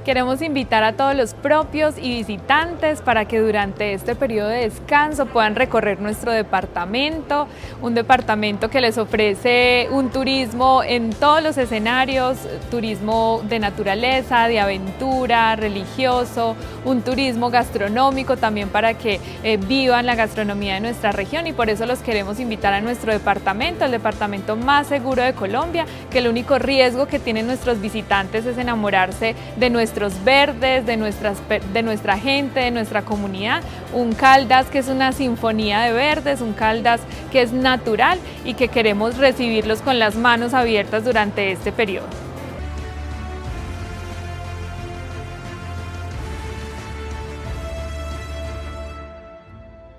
Queremos invitar a todos los propios y visitantes para que durante este periodo de descanso puedan recorrer nuestro departamento, un departamento que les ofrece un turismo en todos los escenarios, turismo de naturaleza, de aventura, religioso, un turismo gastronómico también para que vivan la gastronomía de nuestra región, y por eso los queremos invitar a nuestro departamento, el departamento más seguro de Colombia, que el único riesgo que tienen nuestros visitantes es enamorarse de nuestros verdes, de nuestra gente, de nuestra comunidad. Un Caldas que es una sinfonía de verdes, un Caldas que es natural y que queremos recibirlos con las manos abiertas durante este periodo.